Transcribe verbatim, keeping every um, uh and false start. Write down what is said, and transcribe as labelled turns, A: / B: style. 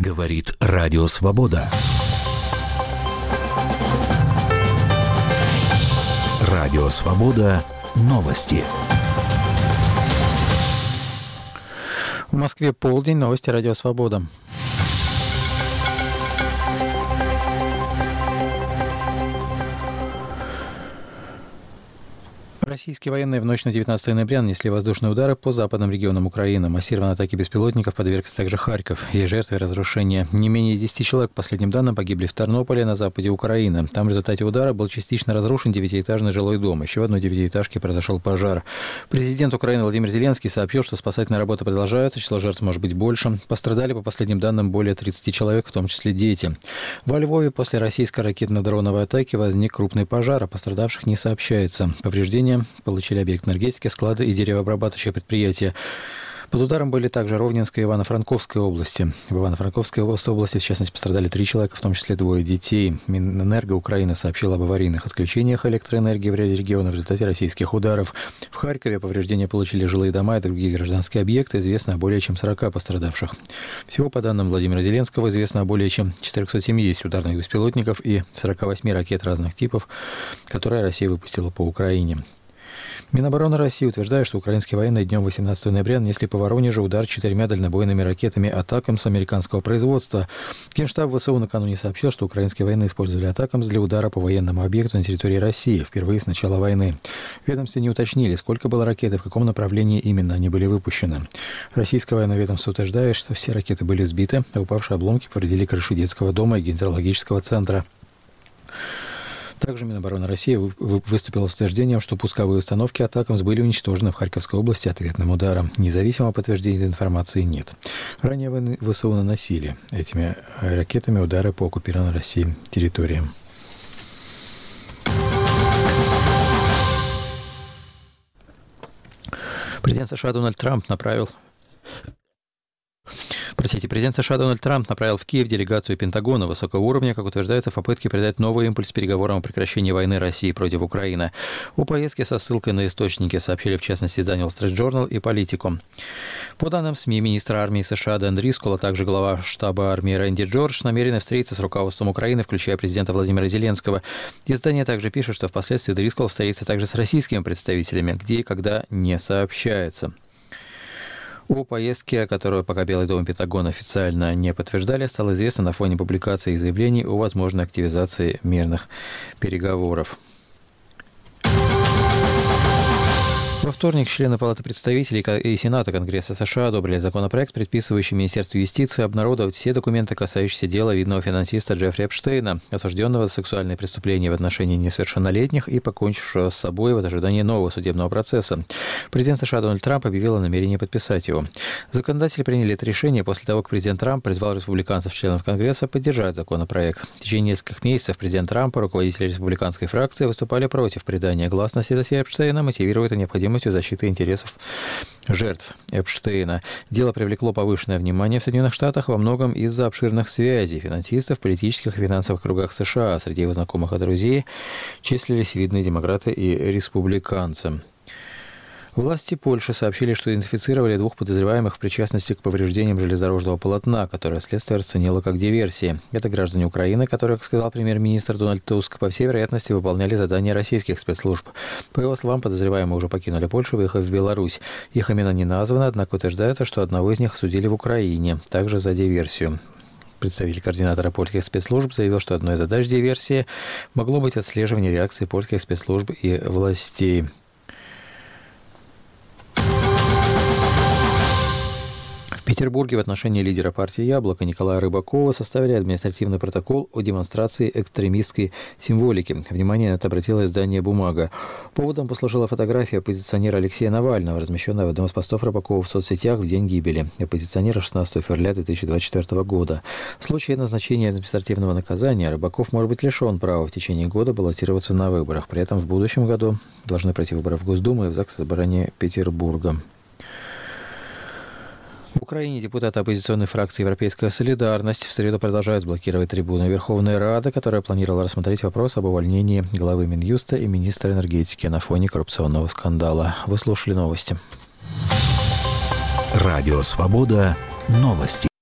A: Говорит Радио Свобода. Радио Свобода. Новости.
B: В Москве полдень. Новости Радио Свобода. Российские военные в ночь на девятнадцатое ноября нанесли воздушные удары по западным регионам Украины. Массированной атаке беспилотников подвергся также Харьков. Есть жертвы и разрушения. Не менее десяти человек, по последним данным, погибли в Тарнополе на западе Украины. Там в результате удара был частично разрушен девятиэтажный жилой дом. Еще в одной девятиэтажке произошел пожар. Президент Украины Владимир Зеленский сообщил, что спасательные работы продолжаются, число жертв может быть больше. Пострадали, по последним данным, более тридцати человек, в том числе дети. Во Львове после российской ракетно-дроновой атаки возник крупный пожар, а пострадавших не сообщается. Повреждения получили объект энергетики, склады и деревообрабатывающие предприятия. Под ударом были также Ровненская и Ивано-Франковская области. В Ивано-Франковской области, в частности, пострадали три человека, в том числе двое детей. Минэнерго Украины сообщила об аварийных отключениях электроэнергии в ряде регионов в результате российских ударов. В Харькове повреждения получили жилые дома и другие гражданские объекты. Известно о более чем сорока пострадавших. Всего, по данным Владимира Зеленского, известно о более чем четырехстах семидесяти ударных беспилотников и сорока восьми ракет разных типов, которые Россия выпустила по Украине. Минобороны России утверждает, что украинские военные днем восемнадцатого ноября нанесли по Воронежу удар четырьмя дальнобойными ракетами «Атакамс» американского производства. Генштаб ВСУ накануне сообщил, что украинские военные использовали «Атакамс» для удара по военному объекту на территории России впервые с начала войны. В ведомстве не уточнили, сколько было ракет и в каком направлении именно они были выпущены. Российское военное ведомство утверждает, что все ракеты были сбиты, а упавшие обломки повредили крыши детского дома и гидрологического центра. Также Минобороны России выступила с утверждением, что пусковые установки «Атакамс» были уничтожены в Харьковской области ответным ударом. Независимого подтверждения этой информации нет. Ранее ВСУ наносили этими ракетами удары по оккупированной Россией территориям. Президент США Дональд Трамп направил... Простите, президент США Дональд Трамп направил в Киев делегацию Пентагона высокого уровня, как утверждается, в попытке придать новый импульс переговорам о прекращении войны России против Украины. О поездке со ссылкой на источники сообщили, в частности, The Wall Street Journal и Политику. По данным СМИ, министр армии США Дэн Дрискол, а также глава штаба армии Рэнди Джордж намерены встретиться с руководством Украины, включая президента Владимира Зеленского. Издание также пишет, что впоследствии Дрискол встретится также с российскими представителями, где и когда не сообщается. О поездке, которую пока Белый дом и Пентагон официально не подтверждали, стало известно на фоне публикации заявлений о возможной активизации мирных переговоров. Во вторник члены Палаты представителей и Сената Конгресса США одобрили законопроект, предписывающий Министерству юстиции обнародовать все документы, касающиеся дела видного финансиста Джеффри Эпштейна, осужденного за сексуальные преступления в отношении несовершеннолетних и покончившего с собой в ожидании нового судебного процесса. Президент США Дональд Трамп объявил о намерении подписать его. Законодатели приняли это решение после того, как президент Трамп призвал республиканцев-членов Конгресса поддержать законопроект. В течение нескольких месяцев президент Трамп и руководители республиканской фракции выступали против придания гласности досье Эпштейна, мотивируя это необходимостью защиты интересов жертв Эпштейна. Дело привлекло повышенное внимание в Соединенных Штатах во многом из-за обширных связей финансистов в политических и финансовых кругах США. Среди его знакомых и друзей числились видные демократы и республиканцы. Власти Польши сообщили, что идентифицировали двух подозреваемых в причастности к повреждениям железнодорожного полотна, которое следствие расценило как диверсии. Это граждане Украины, которые, как сказал премьер-министр Дональд Туск, по всей вероятности выполняли задания российских спецслужб. По его словам, подозреваемые уже покинули Польшу, выехав в Беларусь. Их имена не названы, однако утверждается, что одного из них осудили в Украине, также за диверсию. Представитель координатора польских спецслужб заявил, что одной из задач диверсии могло быть отслеживание реакции польских спецслужб и властей. В Петербурге в отношении лидера партии «Яблоко» Николая Рыбакова составили административный протокол о демонстрации экстремистской символики. Внимание на это обратило издание «Бумага». Поводом послужила фотография оппозиционера Алексея Навального, размещенная в одном из постов Рыбакова в соцсетях в день гибели оппозиционера шестнадцатого февраля две тысячи двадцать четвёртого года. В случае назначения административного наказания Рыбаков может быть лишен права в течение года баллотироваться на выборах. При этом в будущем году должны пройти выборы в Госдуму и в ЗАГС Собрания Петербурга. В Украине депутаты оппозиционной фракции «Европейская солидарность» в среду продолжают блокировать трибуну Верховной Рады, которая планировала рассмотреть вопрос об увольнении главы Минюста и министра энергетики на фоне коррупционного скандала. Вы слушали новости.
A: Радио «Свобода». Новости.